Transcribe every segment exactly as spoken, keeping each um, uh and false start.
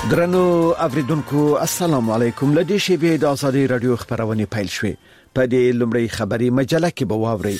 درنو اوریدونکو السلام علیکم. لدې شی د آزادي رادیو خبرونه پیل شوې. په دې لومړی خبري مجله کې به واورئ.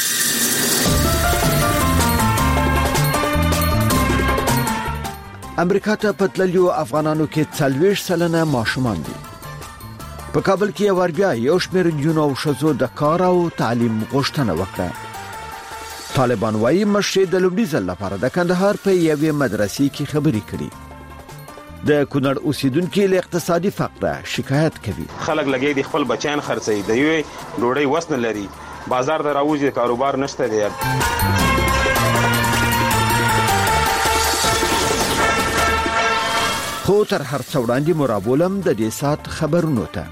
امریکا ته پتللیو افغانانو کې څلوېښت سلنه ماشومان دي. په کابل کې اور بیا یو شمېر نجونو او ښځو د کار او تعلیم غوښتنه وکړه. طالبان وايي مشر د لومړي ځل لپاره د کندهار په یوې مدرسې کې خبرې کړي. د کونړ اوسیدونکو له اقتصادي فقر شکایت کوي. خلک لګي د خپل بچیان خرڅي د یوې ډوډۍ وسنه لري، بازار ته راوځي، کاروبار نشته دی. خو تر هر څه وړاندې مرابولم د دې سات خبرونو ته.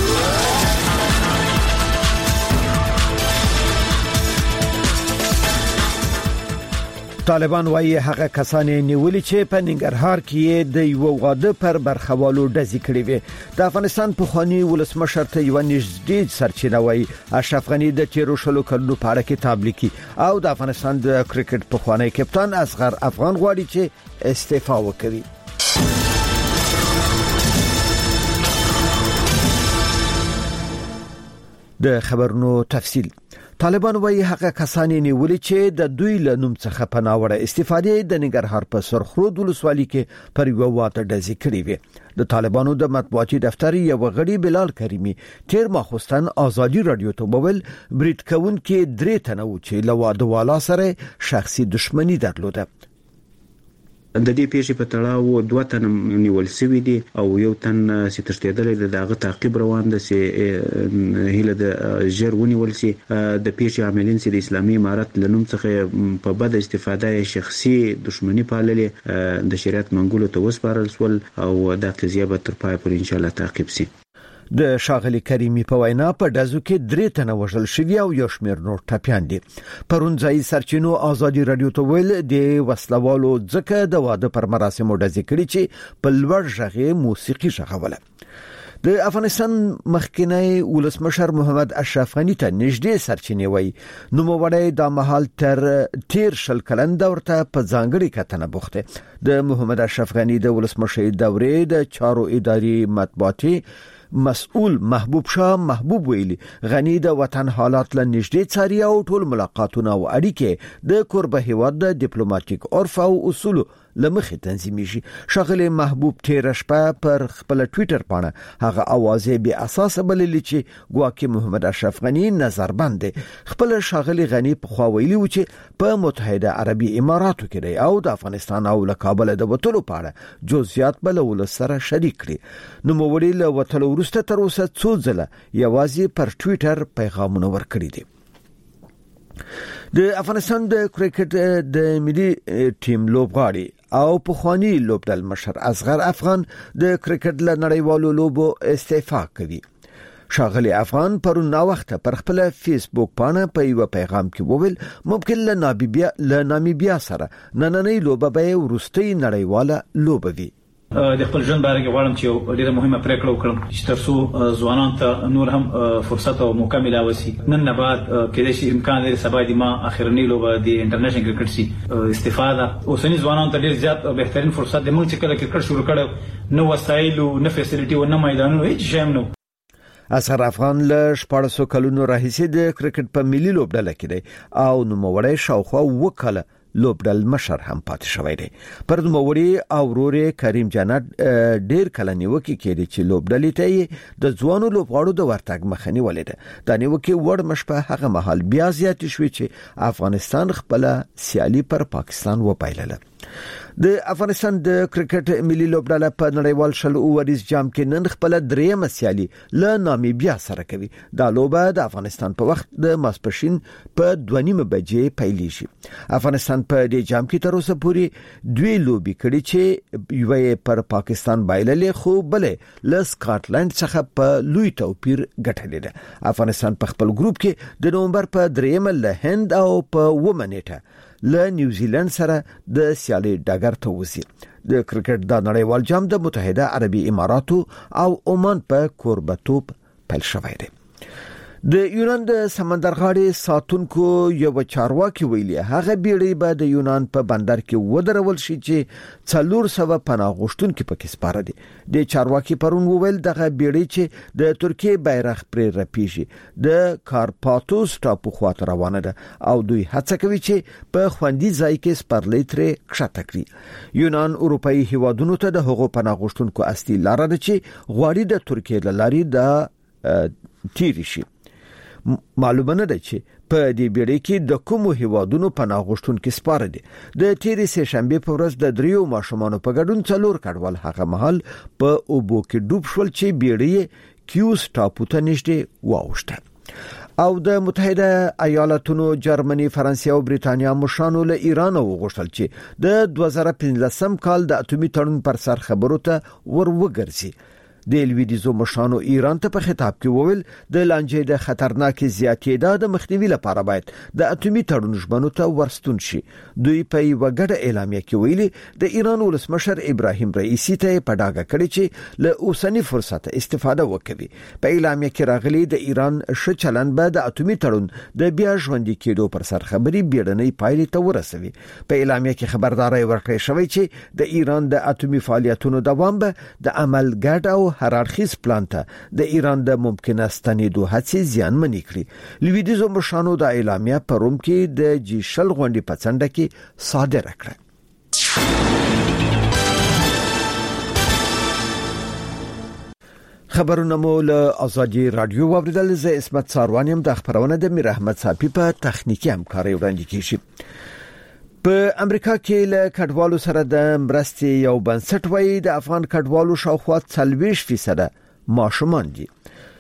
طالبان وايي هغه کسان نیولي چې په ننګرهار کې د یو واده پر برخوالو ډزې کړې وي. د افغانستان په خواني ولسمشر ته یو نږدې سرچینه وايي اشرف غنی د تیرو شلو کلونو په اړه کتاب لیکي او د افغانستان د کرکټ په خوانی کپتان اصغر افغان غواړي چې استعفا وکړي. د خبرونو تفصیل. طالبان وايي هغه کسان نیولي چې د دوی له نوم څخه په ناوړه استفادې د ننګرهار په سرخرود ولسوالۍ کې پر یو واده ډزې کړې وي. د طالبانو د مطبوعاتي دفتر یو غړي بلال کریمي تیر ماخوستن آزادي رادیو ته وویل بریټ کون کې درې تنه و چې له واده والا سره شخصي دښمنی درلوده. د دې پیښې په تړاو دوه تن نیول شوي دي او یو تن چې تښتېدلی دی دغه تعقیب روان دی چې هیله د ژر ونیول شي. د پیښې عاملین چې د اسلامي امارت له نوم څخه په بده استفاده شخصي دښمني پاللې د شریعت منګولو ته وسپارل شول او د قضیه به تر پای پورې ان شاء الله تعقیب شي. د شاغلی کریمی په وینا په دزو کې درې تنه وژل شوی او یو شمېر نور ټپیان دي. پرونځای سرچینو آزادي رادیو ته ویل د وسلوالو ځکه د واده پر مراسمو ډزې کړي چې په لوړ غږ موسیقي ژغوله. د افغانستان مخکنی ولسمشر محمد اشرف غنی ته نږدې سرچینې وایي نو موړی د محل تر تیر شل کلن دور ته په ځانګړي کتنه بوخته. د محمد اشرف غنی د ولسمشر دورې د چارو اداري مطبوعاتي مسؤل محبوب شاه محبوب ویلي غنی د وطن حالات له نږدې څاري او ټول ملاقاتونه او اړیکې د کوربه هیواد د ډیپلوماټیک عرف او اصول لمخې تنظیمي شي. شاغلی محبوب تیر شپه پر خپل ټوئیټر باندې هغه اوازې به اساس بللې چې ګواکې محمد اشرف غنی نظر بند خپل شاغلی غنی په خوا ویلي و چې په متحده عربي اماراتو کې دی او د افغانستان او له کابل د وټلو پاړه جزئیات بل ول سره شریک کړي. نو موړي له وټلو ورسته تر اوسه څو ځله یوازې پر ټوئیټر پیغامونه ورکړي دي. د افغانستان د کرکټ د ملي ټیم لوبغاړي او په خواني لوبډل مشر اصغر افغان د کرکټ له نړیوالو لوبو استعفا کوي. شاغلی افغان پرون نا وخت پر خپل فیسبوک باندې په یو پیغام کې وویل ممکن له نامبیا له نامبیا سره نننۍ لوبه به ورستۍ نړیواله لوبه وي. د خپل ژوند باره کې غواړم چې ډیره مهمه پریکړه وکړم چې ترڅو ځوانان ته نور هم فرصت او موقع ملاوي شي. نن نه بعد کله شي امکان لري سبا د ما اخرنی لوبه د انټرنیشنل کرکټ سي استفاده اوسنی ځوانان ته ډیر زیات او بهترین فرصت د موږ چې کله کرکټ شروع کړو نو وسایل او نه فیسیلیټي او نه میدانونه هیڅ شیم نو. اصغر افغان له شپږ کلونو راهیسې د کرکټ په ملي لوبډله کې دی او نو موړی شاوخوا وکړه لوبډل مشر هم پاتې شوی دی. پر نوموړي او ورورې کریم جنت ډیر کله نیوکه کړي چې لوبډلې ته د ځوانو لوبغاړو د ورتګ مخنی ولید. دا نیوکه وړ مشپه هغه محل بیا زیات شوی چې افغانستان خپل سیالي پر پاکستان وپایلله. د افغانستان د کرکټ ملي لوبډله په نړیوال شل اوریز جام کې نن خپل درېمه سیالي له نامیبیا سره کوي. دا لوبه د افغانستان په وخت د ماسپښین په دوه نیمه بجې پیلیږي. افغانستان په دې جام کې تر اوسه پورې دوی لوبي کړي چې یو پر پاکستان بایللې خو بلې له سکاټلند څخه په لوی توپیر ګټلې ده. افغانستان په خپل ګروپ کې د نومبر په درېمه له هند او په ومنېټه له نیوزیلند سره د سیالي ډګر ته وځي. د کرکټ د نړیوال جام د متحده عربي اماراتو او عمان په کوربتوب پیل شوی دی. د یونان د سمندرغاړي ساتونکو یو چارواکي ویلي هغه بیړۍ به د یونان په بندر کې ودرول شي چې څلور سوه پناه غوښتونکي پکې سپاره دي. د چارواکي پرون وویل دغه بیړۍ چې د ترکیه بیرغ پرې رپیږي د کارپاتوس ټاپو خواته روانه ده او دوی هڅه کوي چې په خوندي ځای کې سپرلۍ ترې کښته کړي. یونان اروپאי هیوادونو ته د هغو پناه غوښتونکو اصلي لار ده چې غواړي د ترکیه له لارې د تیری شي. معلومه نه ده چې په دې بیړۍ کې د کومو هیوادونو پناه غوښتونکي سپاره دي. د تیری سه شنبه په ورځ د دریو ماشومانو په ګډون څلور کډوال هغه مهال په اوبو کې ډوب شول چې بیړۍ کیوس ټاپو ته نږدې واوښته. او د متحده ایالاتونو، جرمني، فرانسې او بریتانیا مشرانو له ایران وغوښتل چې د دوه زره پنځلسم کال د اټومي تړون پر سر خبرو ته ور وګرځي. د لویدیزو مشرانو ایران ته په خطاب کې وویل د لانجې د خطرناک زیاتېدا د مخنیوي لپاره باید د اټومي تړون ژمنو ته ورستون شي. دوی په یو غټه اعلامیه کې ویلي د ایران ولسمشر ابراهیم رئیسی ته په ډاګه کړی چې له اوسنی فرصت استفاده وکړي. په اعلامیه کې راغلي د ایران ش چلن به د اټومي تړون د بیا ژوندۍ کېدو پر سر خبري بیړنۍ پایلې ته ورسوي. په اعلامیه کې خبرداري ورکړې شوې چې د ایران د اټومي فعالیتونو دوام به د عمل ګډ او هرارخیز پلان ته د ایران د ممکنه ستنېدو هڅې زیانمنې کړې. لویدیزو مشرانو د اعلامیه په روم کې د جی شل غونډې په څنډه کې صادره کړه. خبرونه مو له ازادي رادیو واوریدل. زه اسمت ساروانیم. د خبرونه د میر احمد صاحب په تخنیکی همکاري وړاندې کیږي. په امریکا کې له کډوالو سره د مرستې یو بنسټ وایي د افغان کډوالو شاوخوا څلوېښت فیصد ماشومان دي.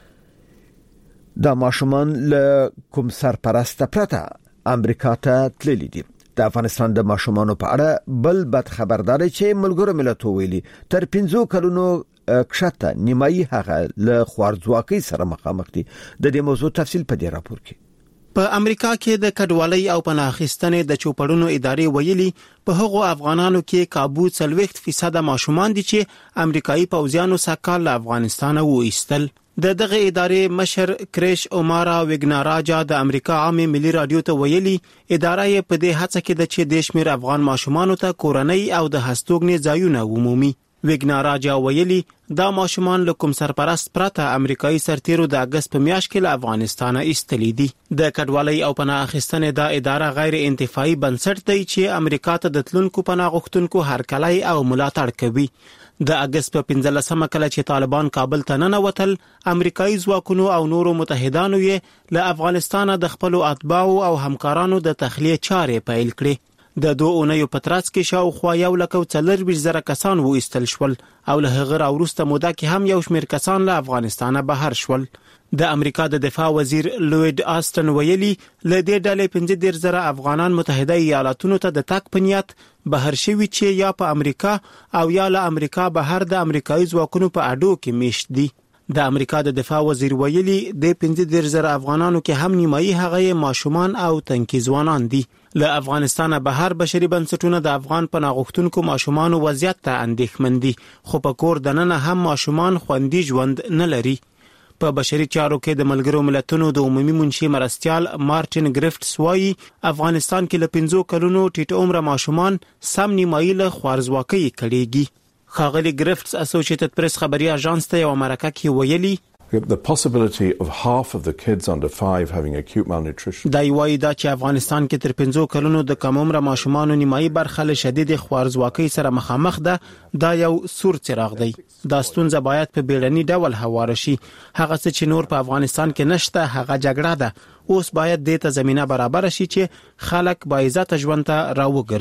دا ماشومان له کوم سرپرسته پرته امریکا ته تللي دي. د افغانستان د ماشومانو په اړه بل بد خبرداري چې ملګرو ملتونو ویلي تر پنځو کلونو کښته نیمایي هغه له خوارځواکۍ سره مخامخ دي. د دې موضوع تفصیل په دې راپور کې. په امریکا کې د کډوالۍ او پناه اخیستنې د چوپړونو ادارې ویلي په هغو افغانانو کې کابو څلوېښت فیصد ماشومان دي چې امریکایي پوځیانو سکهال له افغانستانه وایستل. د دغه ادارې مشر کریش اومارا وګناراجا د امریکا عامه ملي رادیو ته ویلي اداره یې په دې هڅه کې د چې د شمیر افغان ماشومانو ته کورنۍ او د هستوګنې ځایونه ومومي. وګناراجا ویلي دا ماشومان له کوم سرپرست پرته امریکایي سرتیرو د اگست په میاشت کې له افغانستانه ایستلي دي. د کډوالۍ او پناه اخیستنې دا اداره غیر انتفاعي بنسټ دی چې امریکا ته د تلونکو پناه غوښتونکو هرکلی او ملاتړ کوي. د اگست په پنځلسمه کله چې طالبان کابل ته ننوتل، امریکایي ځواکونو او نورو متحدانو یې له افغانستانه د خپلو اتباعو او همکارانو د تخلیه چارې پیل کړې. د دوه اونیو په ترڅ کې شاوخوا یو لک او څلور زره کسان وایستل شول او له هغه وروسته موده کې هم یو شمېر کسان له افغانستانه بهر شول. د امریکا د دفاع وزیر لوید آستن ویلي له دې ډلې پنځه دېرش زره افغانان متحده ایالاتونو ته د تګ په نیت بهر شوي چې یا په امریکا او یا له امریکا بهر د امریکایي ځواکونو په اډو کې میشت دي. د امریکا د دفاع وزیر ویلي د پنځه دېرش زره افغانانو کې هم نیمایي هغه ماشومان او تنکي ځوانان دي. له افغانستانه بهر بشري بنسټونه د افغان پناه غوښتونکو ماشومانو وضعیت ته اندېښمن دي، خو په کور دننه هم ماشومان خوندي ژوند نه لري. په بشري چارو کې د ملګرو ملتونو د عمومي منشي مرستیال مارټین ګریفټس وایي افغانستان کې له پنځو کلونو ټیټ عمره ماشومان سم نیمایي له خوارځواکۍ کړيږي. ښاغلي ګریفټس اسوسییټډ پریس خبري اژانس ته یو مرکه کې ویلي the possibility of half of the kids under five having acute malnutrition. دا یوای دا چې افغانستان کې تر پنځو کلونو د کم عمره ماشومانو نیمایي برخه له شدید خوارځواکۍ سره مخامخ ده، دا یو سور څراغ دی. دا ستونزه باید په بیړني ډول هواره شي. هغه څه چې نور په افغانستان کې نشته هغه جګړه ده. اوس باید دې ته زمينه برابر شي چې خلک با عزت ژوند ته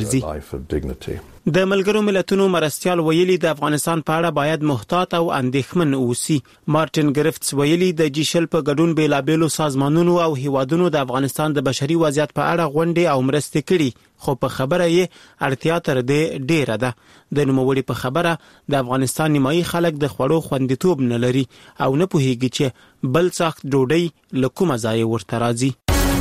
راوګرځي. د ملګرو ملتونو مرستیال ویلي د افغانستان په اړه باید محتاط او اندېښمن اوسي. مارټین ګریفټس ویلي د جیشل په ګډون بیلابېلو سازمانونو او هیوادونو د افغانستان د بشري وضعیت په اړه غونډې او مرستې کړي، خو په خبره یې اړتیا تر دې ډیره ده. د نوموړي په خبره د افغانستان نیمایي خلک د خوړو خوندیتوب نه لري او نه پوهیږي چې بل سخت ډوډۍ له کومه ځای ورته راځي.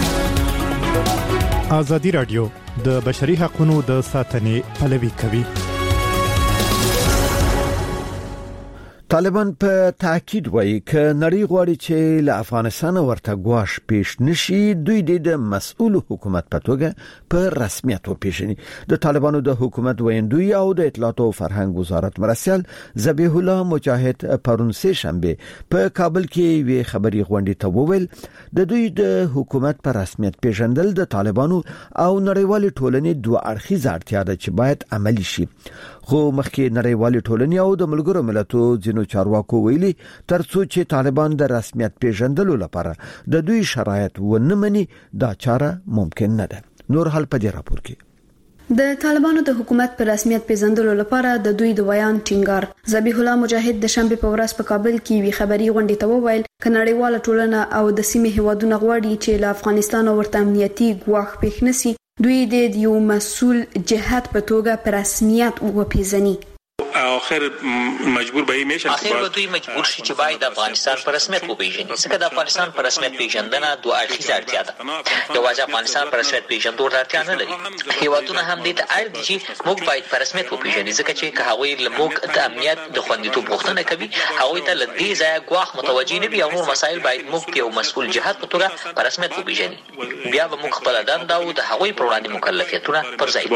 ازادي رادیو د بشري حقوقو د ساتنې پلوي کوي. طالبان په تاکید وایي ک نړۍ غواړي چې له افغانستان ورته غواش پیش نشي دوی د مسؤل حکومت په توګه په رسمیت وپیژني. د طالبانو د حکومت ویندوی او د اطلاعات او فرهنګ وزارت مرسل ذبیح الله مجاهد پرون سه شنبه په کابل کې وی خبري غونډې ته وویل د دوی د حکومت په رسمیت پیژندل د طالبانو او نړیوال ټولنې دوه اړخیزه اړتیا ده چې باید عملی شي. خو مخکې نړیوال ټولنې او د ملګرو ملتونو ځینو چارواکو ویلي ترڅو چې طالبان د رسمیت پیژندلو لپاره د دوی شرایط ونه مني دا چاره ممکن نه ده. نور حال په دې راپور کې د طالبانو د حکومت پر رسمیت پیژندلو لپاره د دوی د بیان ټینګار ذبیح الله مجاهد د شنبه په ورځ په کابل کې وی خبري غونډې ته وویل ک نړیواله ټولنه او د سیمې هیوادونو غواړي چې له افغانستان ورته امنیتي ګواښ پېښ نشي دوی د یو مسؤل جهات په توګه پر رسمیت وپیژني. اخر مجبور به میشه اخر به دوی مجبور شي چې باید افغانستان پر رسمیت وپیژني. ځکه د افغانستان پر رسمیت پیژندنه دوه اړخیزه اړتیا ده. یوازې افغانستان پر رسمیت پیژندو اړتیا نه لري. هیوادونه هم دې ته اړ دي چې موږ باید پر رسمیت وپیژني ځکه چې که هغوی له موږ د امنیت د خوندیتوب غوښتنه کوي هغوی ته له دې ځایه ګواښ متوجه نه وي او نور مسایل باید موږ یو مسؤل جهات په توګه پر رسمیت وپیژني. بیا به موږ خپل دنده او د هغوی پر وړاندې مکلفیتونه پر ځای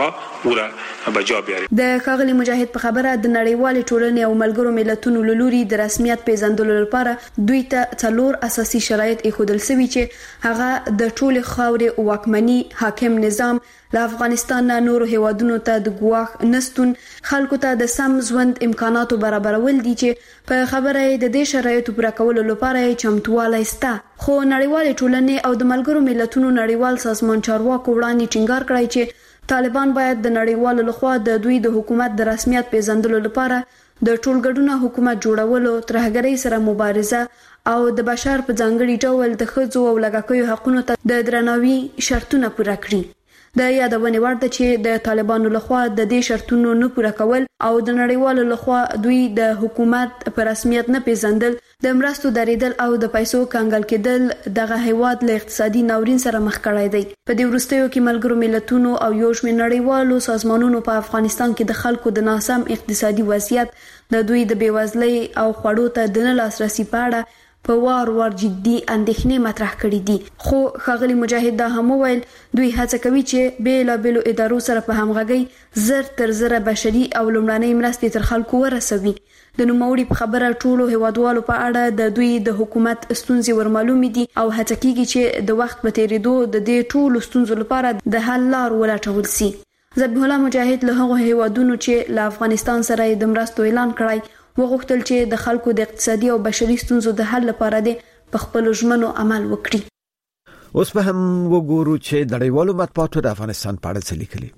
کړو. د ښاغلي مجاهد په خبره د نړیوال ټولنې او ملګرو ملتونو لوري د رسمیت پیژندلو لپاره دوی ته څلور اساسي شرایط ایښودل شوي چې هغه د ټول خاورې واکمني حاکم نظام له افغانستان نور هیوادونو ته د ګواښ نستون خلکو ته د سم ژوند امکاناتو برابرول دي چې په خبره د دې شرایطو پوره کولو لپاره چمتوالی شته. خو نړیوال ټولنې او د ملګرو ملتونو نړیوال سازمان چارواکو وړاندې ټینګار کړی چې طالبان باید د نړیوالو لخوا د دوی د حکومت د رسمیت پیژندلو لپاره د ټولګډونه حکومت جوړولو ترهګرۍ سره مبارزه او د بشر په ځانګړي ډول د ښځو او لږکیو حقوقو ته د درناوي شرطونه پوره کړي. د یادونې وړ ده چې د طالبانو لخوا د دې شرطونو نه پوره کول او د نړیوالو لخوا دوی د حکومت په رسمیت نه پیژندل د مرستو دریدل او د پیسو کنګل کېدل دغه هیواد له اقتصادي ناورین سره مخ کړی دی. په دې وروستیو کې ملګرو ملتونو او یو شمېر نړیوالو سازمانونو په افغانستان کې د خلکو د ناسم اقتصادي وضعیت د دوی د بیوزلۍ او خوړو ته د نه لاسرسي په اړه په وار وار جدي اندېښنې مطرح کړې دي. خو ښاغلي مجاهد دا هم وویل دوی هڅه کوي چې بیلابېلو ادارو سره په همغږۍ زر تر زره بشري او لومړنۍ مرستې تر خلکو ورسوي. د نوموړي په خبره ټولو هیوادوالو په اړه د دوی د حکومت ستونزې ورمعلومې دي او هڅه کیږي چې د وخت په تیریدو د دې ټولو ستونزو لپاره د حل لار ولټول شي. ذبیح الله مجاهد له هغو هیوادونو چې له افغانستان سره د مرستو اعلان کړی وغوښتل چې د خلکو د اقتصادي او بشري ستونزو د حل لپاره د په خپل ژمنو عمل وکړي. اوس به هم وګورو چې د نړیوالو مطبوعاتو د افغانستان په اړه څه لیکلي.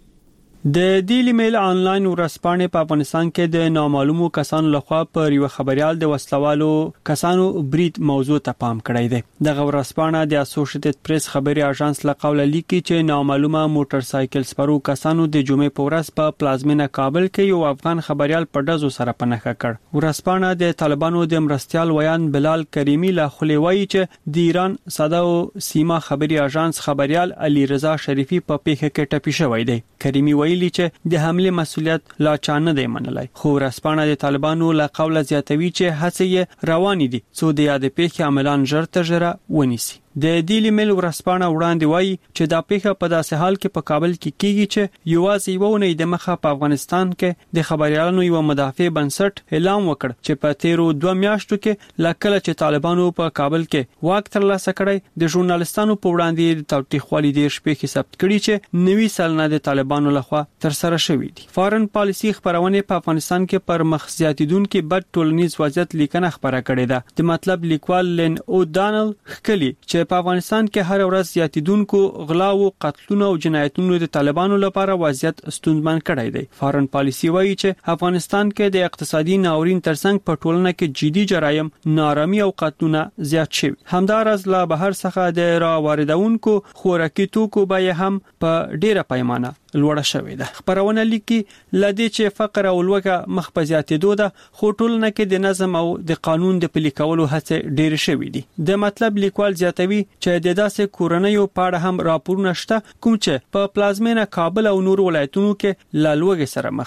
د ډیلی میل آنلاین ورځپاڼې په افغانستان کې د نامعلومو کسانو لخوا پر یو خبريال د وسلوالو کسانو برید موضوع ته پام کړی دی. دغه ورځپاڼه د اسوسییټډ پریس خبري اژانس له قوله لیکي چې نامعلومه موټر سایکل سپرو کسانو د جمعې په ورځ په پلازمینه کابل کې یو افغان خبريال په دزو سره پنهخه کړ. ورځپاڼه د طالبانو د مرستيال ویان بلال کریمی له خلیوي چې د ایران ساده او سیما خبري اژانس خبريال علي رضا شریفي په پیښه کې ټپي شوی دی. کریمی ویلي چې د حمله مسولیت لا چانه دی منلای. خو رسپانه د طالبانو له قوله زیاتوي چې هڅه روانې دي څو د یاد پیښې عملان ژر تر ژره ونیسي. د ډیلی میل ورځپاڼه وړاندې وایي چې دا پیښه په داسې حال کې په کابل کې کیږي چې یوازې یو نه د مخه په افغانستان کې د خبريالانو یو مدافع بنسټ اعلان وکړ چې په تیرو دوه میاشتو کې لکه چې طالبانو په کابل کې واک ترلاسه کړی د ژورنالستانو په وړاندې د تاوتریخوالي د شپې ثبت کړي چې نوي سلنه د طالبانو لخوا تر سره شوې دي. فارن پالیسی خبرونه په افغانستان کې پر مخ زیاتیدونکو بد ټولنیز وضعیت لیکنه خبره کړې ده. د مطلب لیکوال لن او دانل خکلی چې په افغانستان کې هر ورځ زیاتیدونکو غلا او قتلونو او جنایتونو د طالبانو لپاره وضعیت ستونزمن کړی دی. فارن پالیسی وایي چې افغانستان کې د اقتصادي ناورین ترڅنګ په ټولنه کې جدي جرایم، نارامي او قتلونه زیات شوي. همدارس لا بهر څخه د را واردونکو خوراکي توکو بیه هم په ډیره پیمانه لوړه شوې ده. خبرونه لیکي لدې چې فقر او لوږه مخ په زیاتېدو ده خو ټولنه کې د نظم او د قانون د پلي کولو هڅې ډېر شوې دي. د مطلب لیکوال زیاتوي چې د داسې کورنیو په اړه هم راپورونه شته کوم چې په پلازمینه کابل او نور ولایتونو کې لا لوږې سره مخ دي.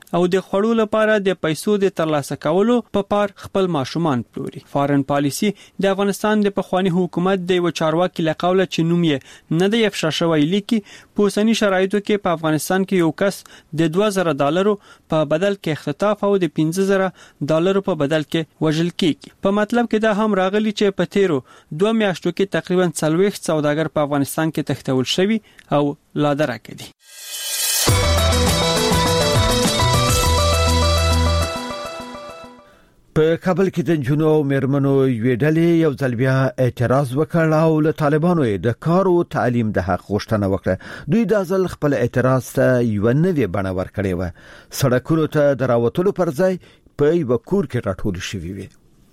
او د خوړو لپاره د پیسو د ترلاسه کولو په پار خپل ماشومان پلوري. فارن پالیسی د افغانستان د پخوانی حکومت د یو چارواکي لقوله چې نوم یې نه دی افشا شوی لیکي په اوسنی شرایطو کې په افغانستان کې یو کس د دوه زره ډالرو په بدل کې اختطاف او د پنځه زره ډالرو په بدل کې وژل کیږي. په مطلب کې دا هم راغلی چې په تیرو دوه میاشتو کې تقریبا څلوېښت سوداګر په افغانستان کې تښتول شوي او لادرا کړي. په کابل کې د جنو مرمنو ویډلې یو ځل بیا اعتراض وکړ او له طالبانو د کار او تعلیم د حق غوښتنه وکړه. دوی د ځل خپل اعتراض ته یو نوې بڼه ورکړې و. سړکونو ته دراوتلو پر ځای په یو کور کې راټول شوي وي.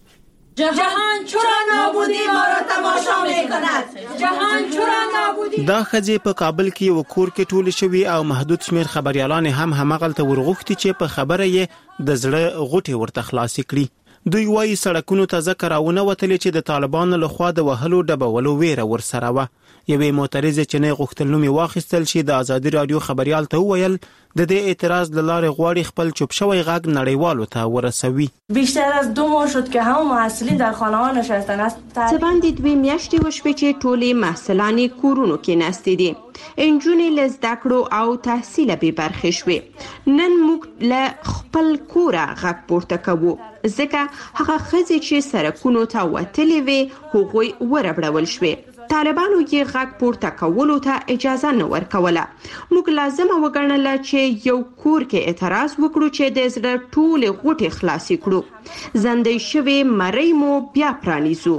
جهان چرا نابودی ما را تماشا میکند، جهان چرا نابودی. دا خځې په کابل کې یو کور کې ټول شوي او محدود شمیر خبريالان هم همغلته ورغوښتي چې په خبره یې د زړه غوټي ورته خلاص کړي. دوی وايي سړکونو ته ذکر راونه وتلې چې د طالبانو لخوا د وهلو ډبولو ویره ورسره و. یوې معترضه چې نه غوښتل نوم واخیستل شي د آزادي رادیو خبريال ته ویل د دې اعتراض لاره غواړي خپل چوپ شوی غږ نړیوالو ته ورسوي. بیشتر از دو ماه شد که همه محصلین در خانه‌ها نشستن است. څه دوی میاشتې وشوې چې ټولې محصلان کورونو کې ناستې دي. انجونې له زده کړو او تحصیل به برخې شوې. نن موږ له خپل کوره غږ پورته کوو ځکه هغه ښځې چې سړکونو ته وتلې وې هغوی وربړول شوې. طالبانو یې غږ پورته کولو ته اجازه نه ورکوله. موږ لازمه وګڼله چې یو کور کې اعتراض وکړو چې د زړه ټولې غوټې خلاصې کړو. زندې شوې مرۍ مو بیا پرانیزو.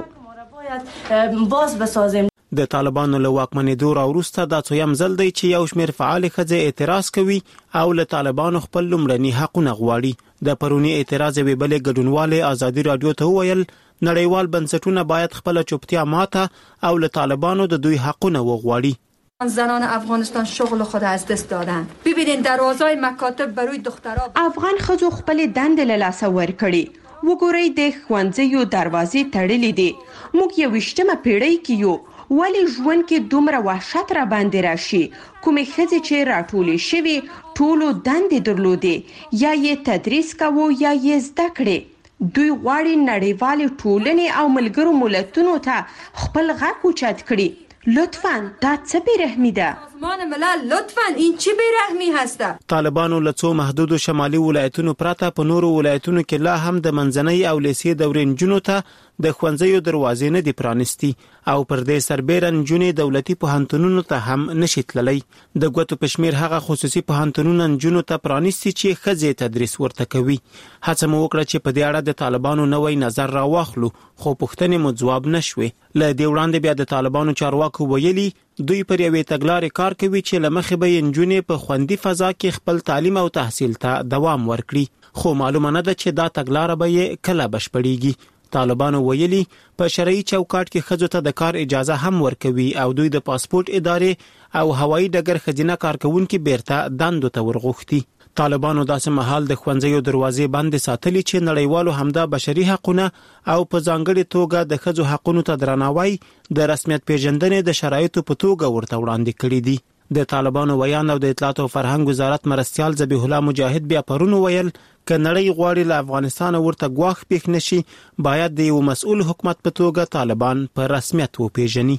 باز بسازیم. د طالبانو له واکمنېدو راوروسته دا څویم ځل دی چې یو شمېر فعال ښځې اعتراض کوي او له طالبانو خپل لومړني حقونه غواړي. د پرونی اعتراض یوې بلې ګډونوالې آزادي رادیو ته وویل نړیوال بنسټونه باید خپل چوپتیا ماته او له طالبانو د دوی حقونه وغواړي. زنان افغانستان شغل خود از دست دادن. ببینید دروازهای مکاتب برای دخترها افغان ښځو خپل دندې له لاسه ورکړي. وګورئ د ښوونځیو دروازې تړلې دي. موږ یویشتمه پیړۍ کې یو. ولی ژوند کې دومره وحشت را باندې راشي. کومې ښځې چې راټولې شوي ټولو دندې درلودې یا یې تدریس کوو یا یې زده کړې. دوی غواړي نړیوالې ټولنې او ملګرو ملتونو ته خپل غږ اوچت کړي. لطفاً دا څه بیرحمي ده؟ سازمان ملل لطفاً این چی بیرحمی هسته؟ طالبانو له څو محدودو شمالي ولایتونو پرته په نورو ولایتونو کې لا هم د منځنۍ او لیسې دورې نجونو ته د ښوونځیو دروازې نه دي پرانیستي او پر دې سربیره نجونې دولتي پوهنتونونو ته هم نشي تللی. د ګوتو په شمیر هغه خصوصي پوهنتونونه نجونو ته پرانیستي چې ښځې تدریس ورته کوي. هڅه مو وکړه چې په دې اړه د طالبانو نوی نظر راواخلو خو پوښتنې مو ځواب نشوي. له دې وړاندې بیا د طالبانو چارواکو ویلي دوی پر یوې تګلارې کار کوي چې له مخې به نجونې په خوندي فضا کې خپل تعلیم او تحصیل ته دوام ورکړي. خو معلومه نه ده چې دا تګلاره به یې کله بشپړیږي. طالبانو ویلي په شرعي چوکاټ کې ښځو ته د کار اجازه هم ورکوي او دوی د پاسپورت ادارې او هوایي ډګر ښځینه کارکونکي بیرته دندو ته ورغوښتي. طالبانو داسې مهال د ښوونځیو دروازې بندې ساتلي چې نړیوالو همدا بشري حقونه او په ځانګړې توګه د ښځو حقونو ته درناوی د رسمیت پیژندنې د شرایطو په توګه ورته وړاندې کړي دي. د طالبانو ویان او د اطلاعات او فرهنګ وزارت مرستيال ذبیح الله مجاهد بیا پرون ویل ک نړۍ غواړي له افغانستان ورته ګواښ پېښ نشي باید د یو مسؤل حکومت په توګه طالبان په رسمیت وپیژني.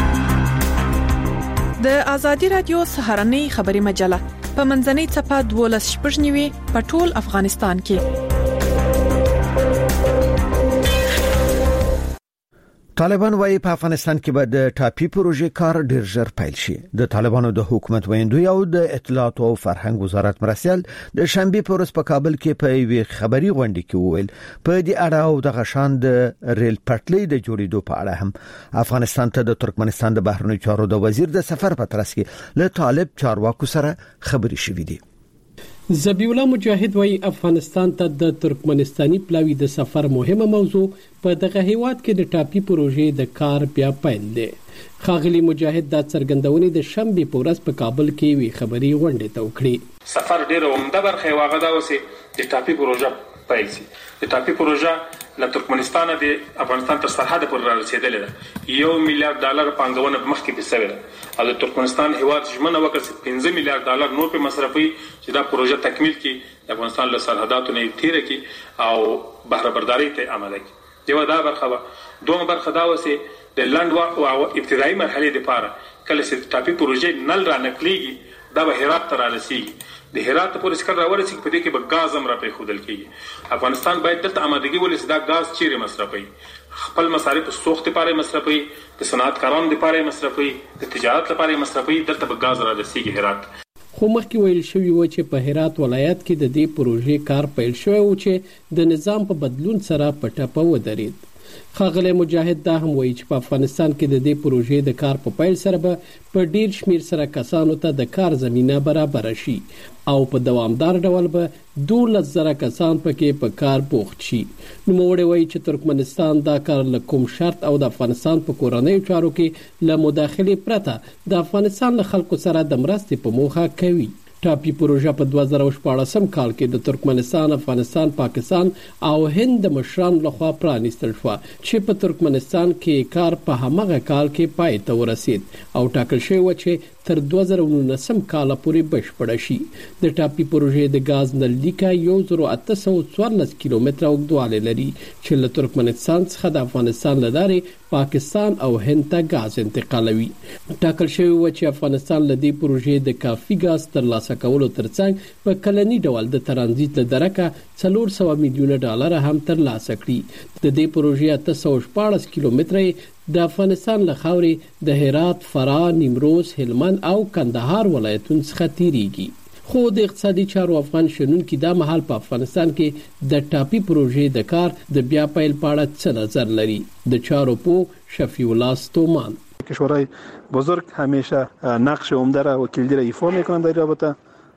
د آزادي رادیو سهارنۍ خبري مجله په منځنۍ چپه دولس شپږنیوي په ټول افغانستان کې. طالبان وايي په افغانستان کې به د ټاپي پروژې کار ډیر ژر پیل شي. د طالبانو د حکومت ویندوی او د اطلاعات او فرهنګ وزارت مرستيال د شنبه په ورځ په کابل کې په یوه خبري غونډه کې وویل په دې اړه او د غشان د ریل پټلۍ د جوړېدو په اړه هم افغانستان ته د ترکمنستان د بهرنیو چارو د وزیر د سفر په ترڅ کې له طالب چارواکو سره خبري شوې دي. ذبیح الله مجاهد وايي افغانستان ته د ترکمنستاني پلاوی د سفر مهمه موضوع په دغه هیواد کې د ټاپي پروژې د کار بیا پیل دی. خاغلی مجاهد د څرګندونې د شنبه په ورځ په کابل کې وی خبري غونډه ته وکړي. سفر ډیر عمده برخه واغدا وسی د ټاپي پروژه پیل شي. د ټاپي پروژه له ترکمنستان د افغانستان تر سرحد پورې را رسیدلې ده. یو میلیارډ ډالر پانګونه په مخ کې پسوي ده او د ترکمنستان هیواد ژمنه وکړه چې پنځه میلیارډ ډالر نور په مصرفي چې دا پروژه تکمیل کړي، د افغانستان له سرحداتو نه تیر کړي او بهره برداري ته عمل کړي. یو دا برخه وه. دومره برخه دا و چې د لنډ او ابتدایي مرحلې لپاره کله چې ټاپي پروژې نل را نقلېږي دا به هرات ته را رسیږي. د هرات پورې څخه راورسېږي په دې کې به غاز هم را پرېښودل کېږي. افغانستان باید دلته آمادګي ولري چې دا غاز چیرې مصرفوي، خپل مصارف سوخت لپاره مصرفوي، د صنعتکارانو لپاره مصرفوي، د تجارت لپاره مصرفوي، دلته به غاز را رسیږي هرات. خو مخکې ویل شوی و چې په هرات ولایت کې د دې پروژې کار پیل شوی و چې د نظام په بدلون سره په ټپه ودرېد. ښاغلی مجاهد دا هم وایي چې په افغانستان کې د دې پروژې د کار په پیل سره به په ډیر شمیر سره کسانو ته د کار زمینه برابر شي او په دوامدار ډول به دولس زره کسان پکې په کار بوخت شي. نوموړی وایي چې ترکمنستان دا کار له کوم شرط او د افغانستان په کورنیو چارو کې له مداخلې پرته د افغانستان له خلکو سره د مرستې په موخه کوي. ټاپي پروژه په دوه زره شپاړسم کال کې د ترکمنستان، افغانستان، پاکستان او هند د مشرانو لخوا پرانیستل شو چې په ترکمنستان کې کار په همغه کال کې پای ته ورسید او ټاکل شوی و چې تر دوه زره نولسم کال پورې بشپړ شي. د ټاپي پروژې د غاز نل لیکه یو زره اته سوه څوارلس کیلومتره اوږدوالی لري چې له ترکمنستان څخه د افغانستان له لارې پاکستان او هند ته غاز انتقالوي. ټاکل شوی و چې افغانستان له دې پروژې د کافي غاز ترلاسه کولو ترڅنګ په کلني ډول د ترانزیت له درکه څلور سوه میلیونه ډالر هم ترلاسه کړي. د دې پروژې اته سوه شپاړس کیلومتره د افغانستان له خاورې د هرات، فراه، نیمروز، هلمند او کندهار ولایتونو څخه تیریږي. خو د اقتصادي چارو افغان شنونکي دا مهال په افغانستان کې د ټاپي پروژې د کار د بیا پیل په اړه څه نظر لري. د چارو پوه شفیع الله ستومان: کشورهای بزرگ همیشه نقش عمده را و کلیدی را ایفا میکنند در رابطه.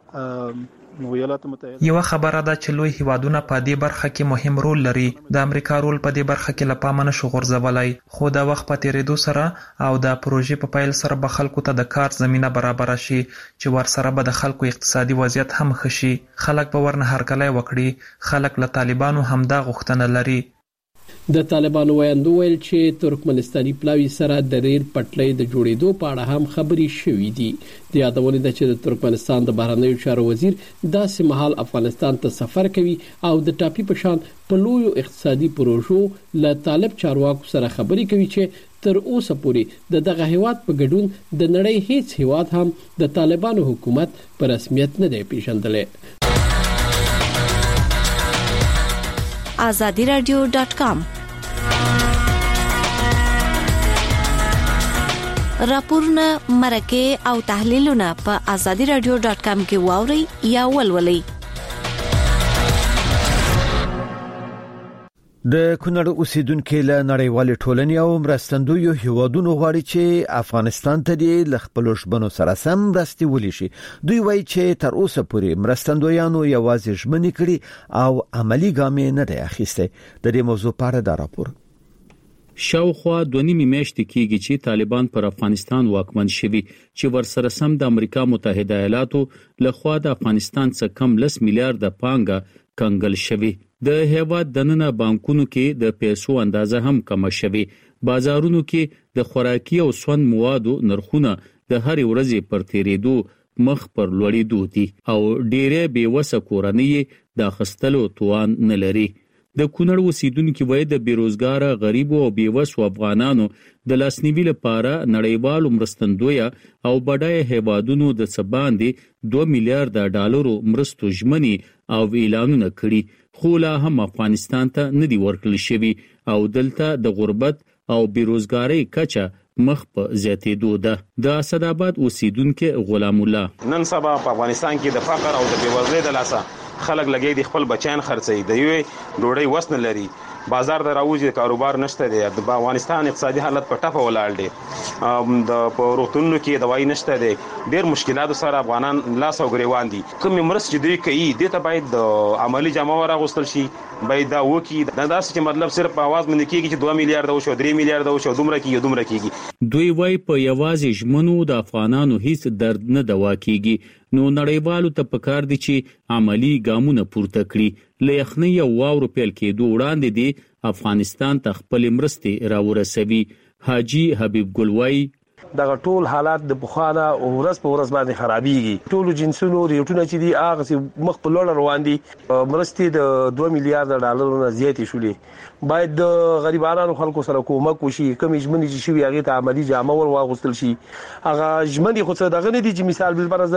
یو خبره ده چې لوی هیوادونه په دې برخه کې مهم رول لري. د امریکا رول په دې برخه کې له پامه نشو غورځولای، خو د وخت په تیریدو سره او د پروژې په پیل سره به خلکو ته د کار زمینه برابر شي چې ورسره به د خلکو اقتصادي وضعیت هم ښه شي. خلک به ورنه هرکلی وکړي. خلک له طالبانو همدا غوښتنه لري. د طالبانو ویاندو ویل چې ترکمنستاني پلاوي سره د ریل پټلۍ د جوړېدو په اړه هم خبرې شوې دي. د یادونې ده چې د ترکمنستان د بهرنیو چارو وزیر داسې مهال افغانستان ته سفر کوي او د ټاپي په شان په لویو اقتصادي پروژو له طالب چارواکو سره خبرې کوي چې تر اوسه پورې د دغه هیواد په ګډون د نړۍ هیڅ هیواد هم د طالبانو حکومت په رسمیت نه دی پیژندلی. آزادی رادیو ډاټ کام راپورونه، مرکه او تحلیلونه په آزادی رادیو ډاټ کام کې واورئ یا ولولئ. د کونړ اوسیدونکو له نړیوال ټولنې او مرستندویو هیوادونو غواړي چې افغانستان ته د خپل ژبنو سره سم مرستې ولشي. دوی وایي چې تر اوسه پورې مرستندویانو یوازې ژمنې کړي او عملی ګامې نه دی اخیسته. د دې موضوع په اړه دا راپور. شاوخوا دوه نیمې میاشتې کېږي چې طالبان پر افغانستان واکمن شوي چې ورسره سم د امریکا متحده ایالاتو لخوا د افغانستان څخه کم لس میلیارډ پانګه کنګل شوي. د هیواد دننه بانکونو کې د پیسو اندازه هم کم شوي. بازارونو کې د خوراکي او سون موادو نرخونه د هر ورځې پر تیریدو مخ پر لوړېدو دي او ډېرې بیوسه کورنۍ د اخیستلو توان نه لري. د کونړ اوسیدونکو وایي د بیروزګار غریب او بیوسو افغانانو د لاسنیوي لپاره نړیوالو مرستندویه او بډای هیوادونو د څباندې دوه میلیارډ ډالرو مرستو ژمنې او اعلانونه کړي، خو لا هم افغانستان ته نه دی ورکړل شوي او دلته د غربت او بیروزګاری کچه مخ په زیاتېدو ده. د اسداباد اوسیدونکو غلام الله: نن سبا په افغانستان کې د فقر او د بیوزلۍ د لاسه خلک لګي د خپل بچیان خرڅي، د یوې ډوډۍ وس نه لري، بازار ته راوځي، کاروبار نشته دی، د افغانستان اقتصادي حالت په ټپه ولاړ دی، د روغتونونو کې دوايي نشته دی، ډېر مشکلات سره افغانان لاس او ګریوان دي. کوم مرستې دوی کوي د ته باید د عملی جامه ورغوستل شي باید دا وکی دا داسې چې مطلب صرف په आवाज باندې کېږي چې دوه میلیارډ او شو درې میلیارډ او شو دومره کېږي دومره کېږي. دوی وايي په یوازې ژمنو د افغانانو هیڅ درد نه دوا کېږي، نو نړیوالو ته پکار دي چې عملی ګامونه پورته کړي. له یخنۍ او واورو پیل کېدو وړاندې دي افغانستان ته خپل مرستې راورسوي. حاجی حبیب ګل وايي دغه ټول حالات د بخانه او ورځ په ورځ باندې خرابېږي. ټول جنسونو ریټونه چې دي هغه مخ په لور روان دي. مرستې د دوه میلیارډ ډالرو نه زیاتې شولې. باید د غریبانو خلکو سره کومک وشي، کوم ژمنې چې شوی هغه ته عملی جامه ور واغوستل شي. هغه ژمنې خو څه دغه نه دي چې مثال بل برز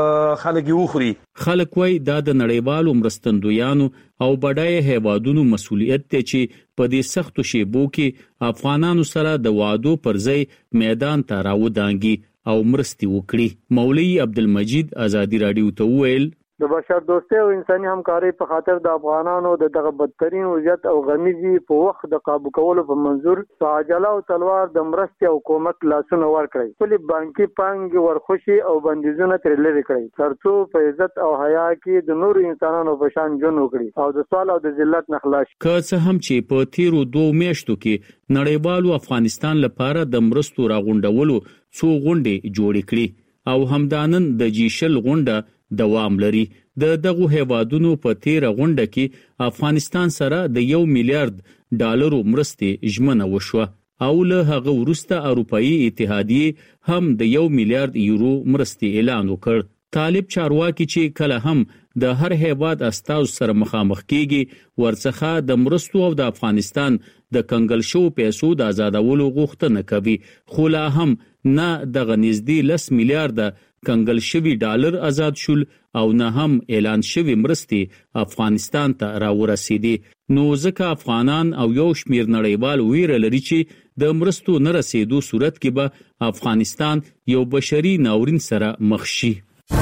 خلک یو خوري. خلک وای دا د نړیوالو مرستندویانو او بډای هیوادونو مسولیت دی چې په دې سختو شیبو کې افغانانو سره د وعدو پر ځای میدان ته راودانګي او مرستي وکړي. مولوی عبدالمجید آزادی رادیو ته ویل د بشر دوستۍ او انساني همکارۍ په خاطر د افغانانو د دغه بدترین وضعیت او غمیزي په وخت د قابو کولو په منظور په عجله او تلوار د مرستې او کومک لاسونه ورکړي. خپل بانکي پانګې ورخوشي او بندیزونه تر لري کړي ترڅو په عزت او حیا کې د نور انسانانو په شان ژوند وکړي او د سوال او د ذلت نه خلاص شي. که څه هم چې په تیرو دوه میاشتو کې نړیوالو افغانستان لپاره د مرستو راغونډولو څو غونډې جوړې کړې او همدانن د جیشل غونډه دوام لري. د دغه هیوادونو په تیر غونډه کې افغانستان سره د یو میلیارډ ډالرو مرستې ژمنه وشوه او له هغه وروسته اروپאי اتحادیه هم د یو میلیارډ یورو مرستې اعلان وکړ. طالب چارواکي چې کله هم د هر هیواد استاذ سره مخامخ کیږي ورڅخه د مرستو او د افغانستان د کنګل شو پیسو د آزادولو غوښتنه کوي، خو لا هم نه د غنځدي لس میلیارډ کنګل شوی ډالر آزاد شول او نه هم اعلان شوی مرستې افغانستان ته راورسېدي. نو ځکه افغانان او یو شمیر نړیوال ویره لري چې د مرستو نه رسیدو صورت کې به افغانستان یو بشري ناورین سره مخ شي.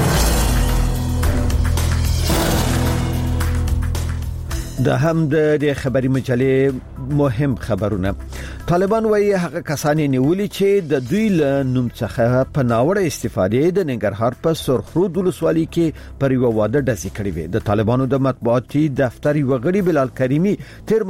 د هم د خبري مجلې مهم خبرونه. طالبان وايي هغه کسان نیولي چې د دوی له نوم څخه په ناوړه استفادې د ننګرهار په سرخرود ولسوالۍ کې پر یو واده ډزې کړې وې. د طالبانو د مطبوعاتي دفتر یو غړي بلال کریمي تیر